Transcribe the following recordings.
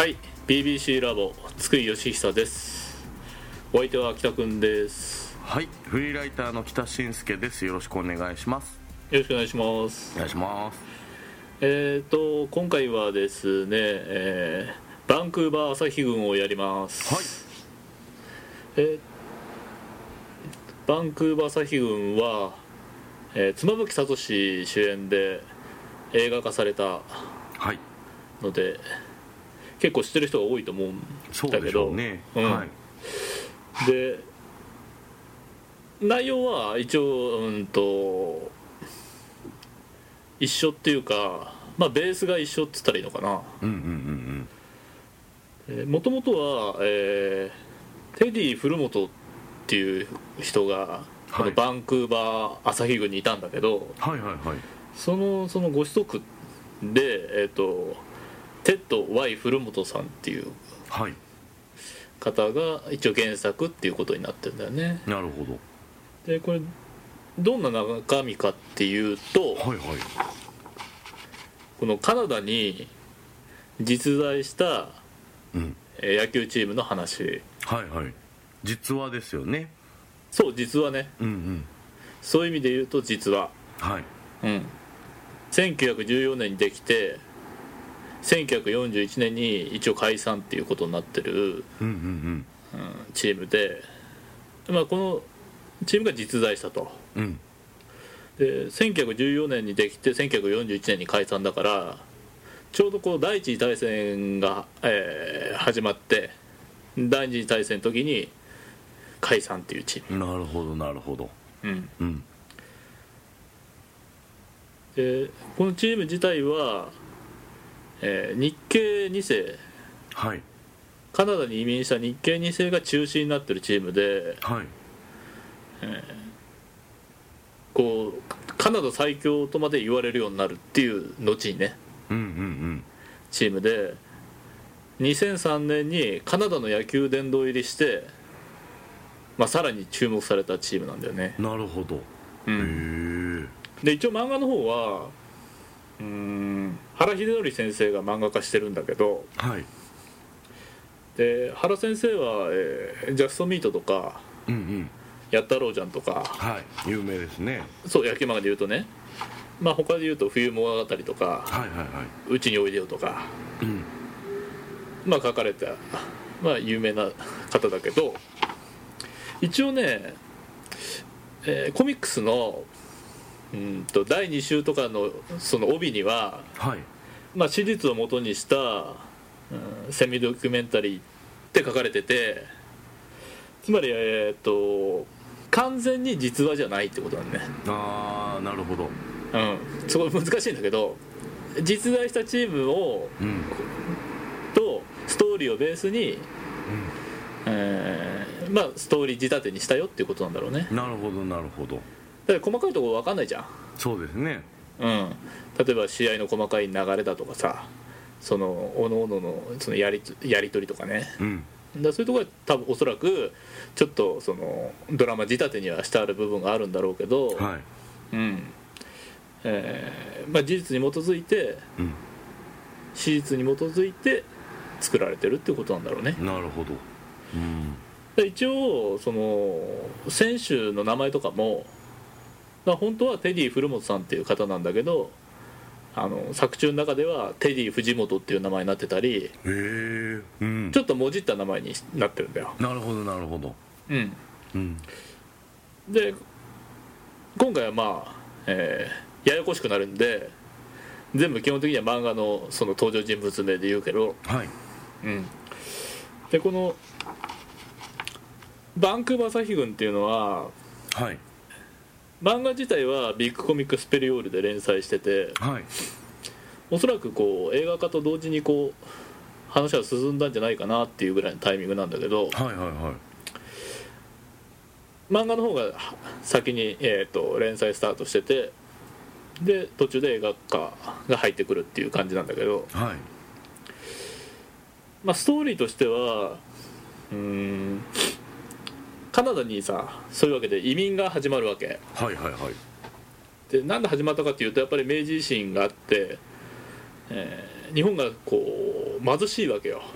はい、 BBC ラボ津久井義久です。お相手は北くんです。 はい、フリーライターの北信介です。よろしくお願いします。 よろしくお願いします。 お願いします。 今回はですね、バンクーバー朝日軍をやります。はい。バンクーバー朝日軍は、妻夫木聡主演で映画化されたので、はい、結構知ってる人が多いと思うんだけど、 そうでしょうね。はい。 で、内容は一応、一緒っていうか、まあベースが一緒って言ったらいいのかな。もともとは、テディ・フルモトっていう人がこのバンクーバー朝日軍にいたんだけど、そのご子息で、テッド・ Y フルモトさんっていう方が一応原作っていうことになってるんだよね。 なるほど。 でこれどんな中身かっていうと、このカナダに実在した、野球チームの話。 実話ですよね。 そう、実話ね。そういう意味で言うと実話。1914年にできて1941年に一応解散っていうことになってるチームで、まあ、このチームが実在したと。で1914年にできて1941年に解散だから、ちょうどこう第一次大戦が、始まって第二次大戦の時に解散っていうチーム。 なるほどなるほど。 でこのチーム自体は、日系2世、カナダに移民した日系2世が中心になってるチームで、こうカナダ最強とまで言われるようになるっていう後にね、チームで2003年にカナダの野球殿堂入りして、さらに注目されたチームなんだよね。 なるほど。 で一応漫画の方は原秀則先生が漫画化してるんだけど、で原先生は、ジャストミートとか、やったろうじゃんとか、 有名ですね。 そう、野球漫画で言うとね、他で言うと冬物語とか、うちにおいでよとか、書かれた、有名な方だけど、一応ね、コミックスの第2週とかのその帯には、史実を元にした、セミドキュメンタリーって書かれてて、つまり完全に実話じゃないってことなんね。 なるほど。 そこ難しいんだけど、実在したチームを、とストーリーをベースに、ストーリー仕立てにしたよっていうことなんだろうね。 なるほどなるほど。 だから細かいところ分かんないじゃん。 そうですね。 例えば試合の細かい流れだとかさ、そのおのおののそのやり取りとかね、だそういうところは多分おそらくちょっとそのドラマ仕立てにはしてある部分があるんだろうけど、事実に基づいて、史実に基づいて作られてるっていうことなんだろうね。 なるほど。 一応その選手の名前とかも、本当はテディ・フルモトさんっていう方なんだけど、作中の中ではテディ・藤本っていう名前になってたり、ちょっともじった名前になってるんだよ。 なるほどなるほど。 で今回はややこしくなるんで、全部基本的には漫画のその登場人物名で言うけど、でこのバンクーバー朝日軍っていうのは、漫画自体はビッグコミックスペリオールで連載してて、おそらくこう映画化と同時にこう話は進んだんじゃないかなっていうぐらいのタイミングなんだけど、漫画の方が先に、連載スタートしてて、で途中で映画化が入ってくるっていう感じなんだけど、ストーリーとしてはカナダにさ、そういうわけで移民が始まるわけ。でなんで始まったかっていうと、やっぱり明治維新があって、日本がこ貧しいわけよ。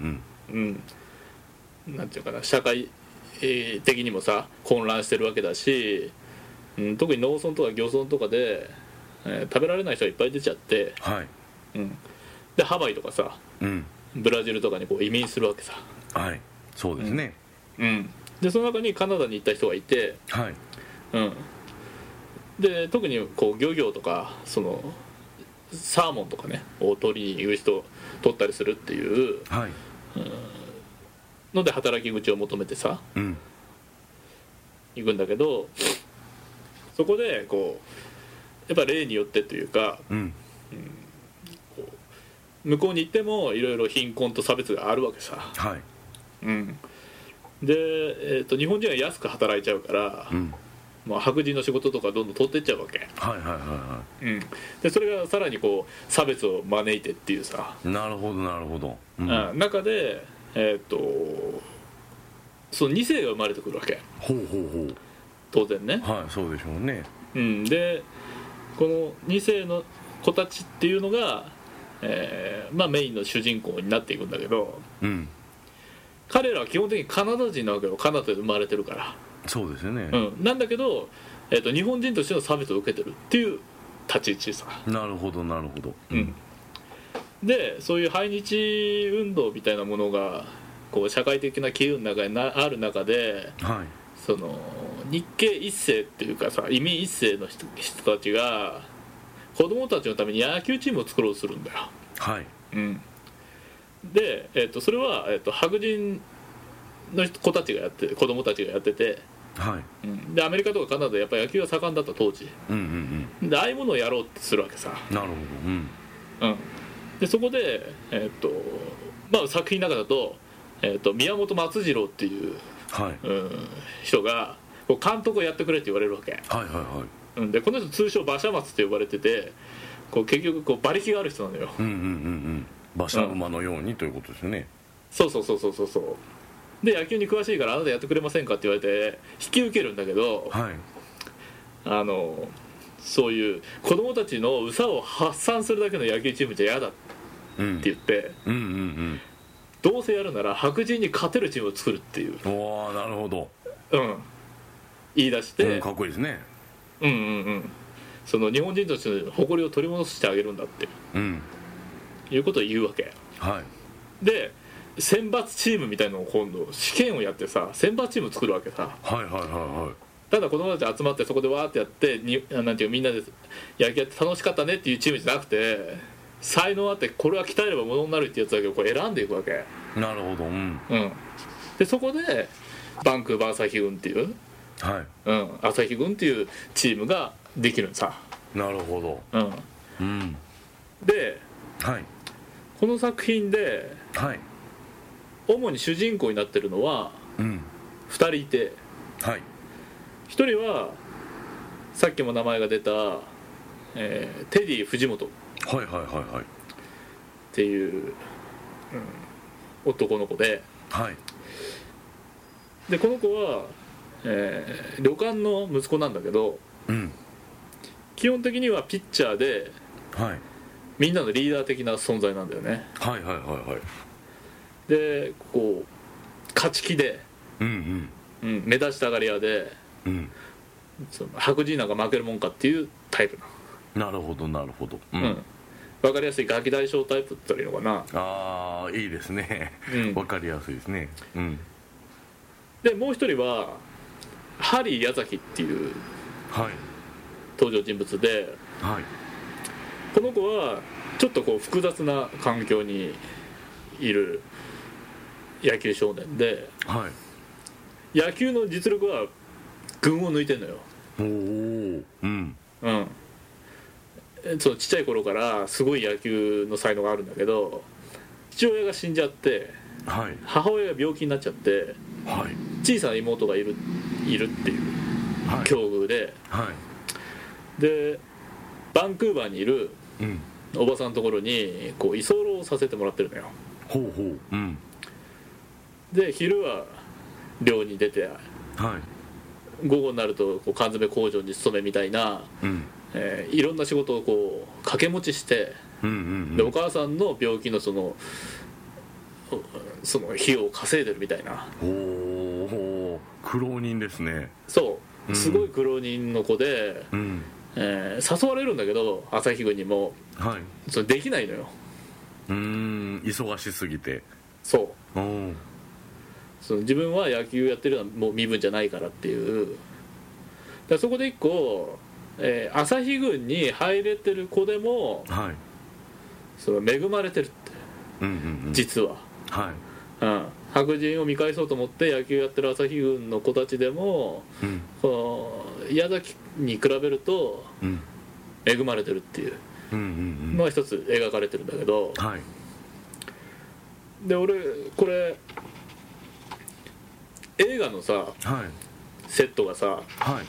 なんていうかな、社会的にもさ混乱してるわけだし、特に農村とか漁村とかで、食べられない人がいっぱい出ちゃって、でハワイとかさ、ブラジルとかにこう移民するわけさ。 そうですね。 でその中にカナダに行った人がいて、で特にこう漁業とかそのサーモンとかねを取りに行く人取ったりするっていう、ので働き口を求めてさ、行くんだけど、そこでこうやっぱ例によってというか、こう向こうに行ってもいろいろ貧困と差別があるわけさ。で、日本人は安く働いちゃうから、白人の仕事とかどんどん取ってっちゃうわけ。でそれがさらにこう差別を招いてっていうさ。 なるほどなるほど。 中でその2世が生まれてくるわけ。当然ね。 そうでしょうね。 でこの2世の子たちっていうのが、メインの主人公になっていくんだけど、彼らは基本的にカナダ人なわけよ。カナダで生まれてるから。 そうですよね。 なんだけど、日本人としての差別を受けてるっていう立ち位置さ。 なるほどなるほど。 でそういう排日運動みたいなものがこう社会的な機運の中にある中で、その日系一世っていうかさ、移民一世の 人たちが子供たちのために野球チームを作ろうとするんだよ。で、それは、白人の子たちがやって子供たちがやってて、でアメリカとかカナダでやっぱり野球が盛んだった当時、でああいうものをやろうってするわけさ。 なるほど。 でそこで、作品の中だと、宮本松次郎っていう、人がこう監督をやってくれって言われるわけ。でこの人通称馬車松って呼ばれてて、こう結局こう馬力がある人なのよ。 馬車馬のようにということですね。 そうで野球に詳しいからあなたやってくれませんかって言われて引き受けるんだけど、そういう子供たちの憂さを発散するだけの野球チームじゃ嫌だって言って、どうせやるなら白人に勝てるチームを作るっていう。 なるほど。 言い出して、 かっこいいですね。 その日本人としての誇りを取り戻してあげるんだって、いうことを言うわけ。で選抜チームみたいなのを今度試験をやってさ、選抜チームを作るわけさ。ただ子供たち集まってそこでわーってやってなんていうみんなで野球やって楽しかったねっていうチームじゃなくて、才能あってこれは鍛えればものになるってやつだけをこう選んでいくわけ。 なるほど。 でそこでバンクーバー朝日軍っていう、朝日軍っていうチームができるんさ。 なるほど。 で、この作品で、主に主人公になってるのは2人いて、1人はさっきも名前が出た、テディ藤本っていう、男の子で、でこの子は、旅館の息子なんだけど、基本的にはピッチャーで、みんなのリーダー的な存在なんだよね。でこう勝ち気で、目立ちたがり屋で、その白人なんか負けるもんかっていうタイプな。なるほどなるほど。 分かりやすいガキ大将タイプって言ったらいいのかな。 いいですね。分かりやすいですね。 でもう一人はハリー矢崎っていう登場人物で、この子はちょっとこう複雑な環境にいる野球少年で、野球の実力は群を抜いてんのよ。そのちっちゃい頃からすごい野球の才能があるんだけど、父親が死んじゃって、母親が病気になっちゃって、小さな妹がいるっていう境遇で、でバンクーバーにいるおばさんのところにこう居候させてもらってるのよ。で昼は漁に出て、午後になるとこう缶詰工場に勤めみたいな、いろんな仕事をこう掛け持ちしてでお母さんの病気のその費用を稼いでるみたいな。 おお、苦労人ですね。 そうすごい苦労人の子で、誘われるんだけど旭軍にも、それできないのよ。 忙しすぎて。 そうその自分は野球やってるのはもう身分じゃないからっていう。だそこで一個、旭軍に入れてる子でも、その恵まれてるって、実は、白人を見返そうと思って野球やってる旭軍の子たちでも、この矢崎に比べると恵まれてるっていうのが一つ描かれてるんだけど、で俺これ映画のさ、セットがさ、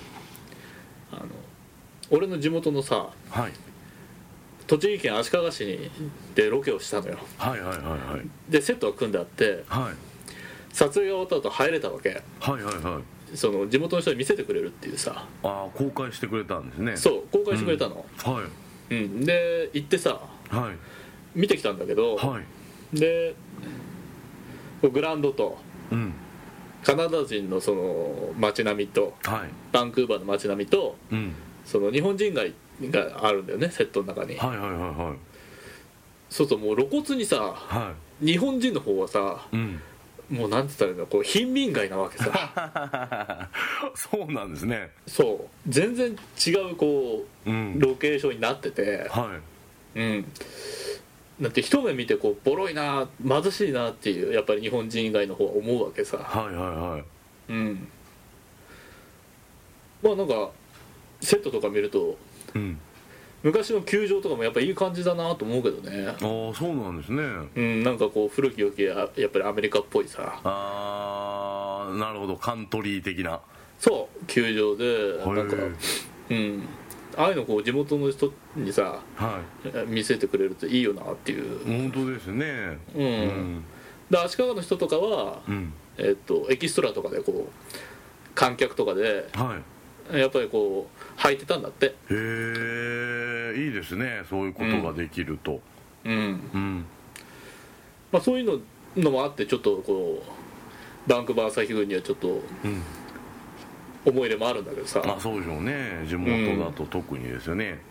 俺の地元のさ、栃木県足利市でロケをしたのよ。でセットが組んであって、撮影が終わった後入れたわけ。その地元の人に見せてくれるっていうさ。 公開してくれたんですね。 そう公開してくれたの。で行ってさ、見てきたんだけど、でグラウンドと、カナダ人のその街並みと、バンクーバーの街並みと、その日本人街があるんだよね、セットの中に。そうするともう露骨にさ、日本人の方はさ、もうなんて言ったらいいの、こう貧民街なわけさ。 そうなんですね。 そう全然違うこう、ロケーションになってて、だって一目見てこうボロいな貧しいなっていう、やっぱり日本人以外の方は思うわけさ。まあなんかセットとか見ると、昔の球場とかもやっぱいい感じだなと思うけどね。 そうなんですね。 なんかこう古き良きやっぱりアメリカっぽいさ。 なるほど、カントリー的な。 そう球場でなんかああいうのこう地元の人にさ、見せてくれるといいよなっていう。 本当ですね。 で足利の人とかは、エキストラとかでこう観客とかで、やっぱりこう履いてたんだって。へえ、いいですね、そういうことができると。 まあそういうのもあって、ちょっとこうバンクーバー旭軍にはちょっと、思い入れもあるんだけどさ。 そうでしょうね、地元だと特にですよね。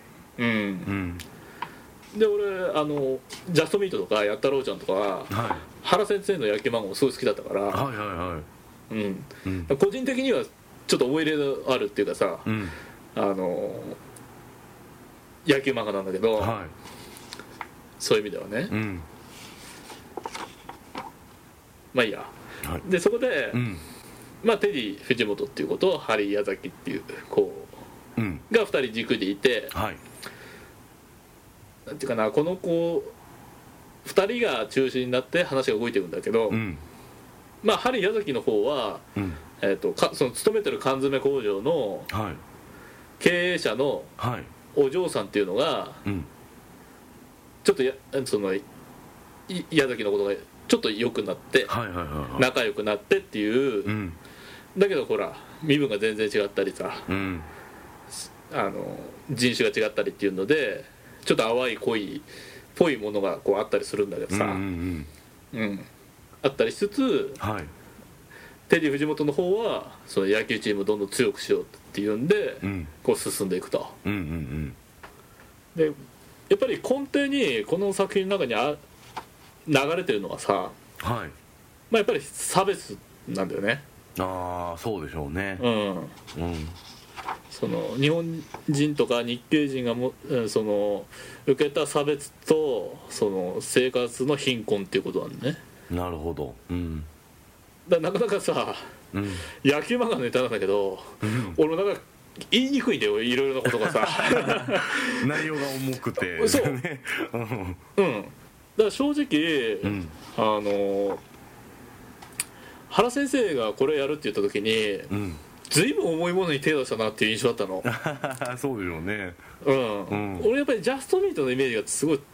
で俺ジャストミートとかやったろうちゃんとかは、原先生の野球漫画もすごい好きだったから、個人的にはちょっと思い入れがあるっていうかさ、野球漫画なんだけど、そういう意味ではね、まあいいや、でそこで、まあ、テディ藤本っていう子とハリー矢崎っていう子が2人軸でいて、なんていうかな、この子2人が中心になって話が動いていくんだけど、まあハリー矢崎の方は、その勤めてる缶詰工場の経営者のお嬢さんっていうのが、ちょっとその矢崎のことがちょっと良くなって、仲良くなってっていう、だけどほら身分が全然違ったりさ、人種が違ったりっていうので、ちょっと淡い恋っぽいものがこうあったりするんだけどさ、あったりしつつ、テディ藤本の方はその野球チームをどんどん強くしようっていうんで、こう進んでいくと。でやっぱり根底にこの作品の中に流れてるのはさ、まあやっぱり差別なんだよね。 そうでしょうね。 その日本人とか日系人がその受けた差別とその生活の貧困っていうことなんだね。 なるほど。 なかなかさ、野球漫画のネタなんだけど、俺もなんか言いにくいんだよ、いろいろなことがさ。 内容が重くて。そう。だから正直、原先生がこれやるって言った時に、ずいぶん重いものに手を出したなっていう印象だったの。 そうでしょうね。 俺やっぱりジャストミートのイメージがすごい、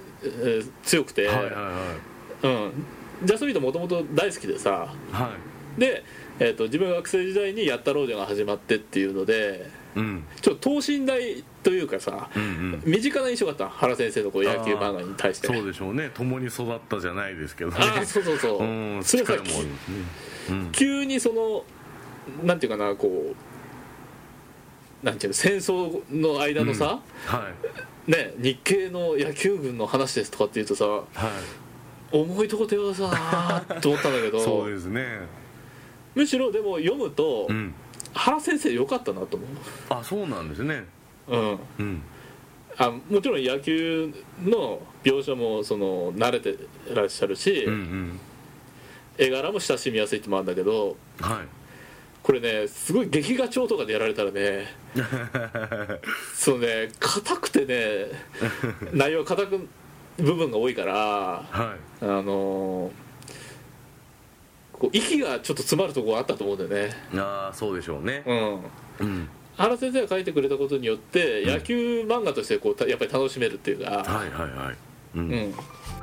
強くて、ジャストミートもともと大好きでさ、 で、自分が学生時代にやったろうじゃが始まってっていうので、ちょっと等身大というかさ、身近な印象があった。原先生のこう野球漫画に対して。 そうでしょうね、共に育ったじゃないですけどね。 そうそうそう、それさ、急にそのなんていうかな、こうなんていうの、戦争の間のさ、ね、日系の野球軍の話ですとかって言うとさ、重いとこ手をさーと思ったんだけどそうですね、 むしろでも読むと、原先生良かったなと思う。 あ、そうなんですね。もちろん野球の描写もその慣れてらっしゃるし、絵柄も親しみやすいってもあるんだけど、これね、すごい劇画調とかでやられたらねそうね、硬くてね内容硬く部分が多いから、こう息がちょっと詰まるところがあったと思うんだよね。 そうでしょうね。 原先生が書いてくれたことによって、野球漫画としてこうやっぱり楽しめるっていうか、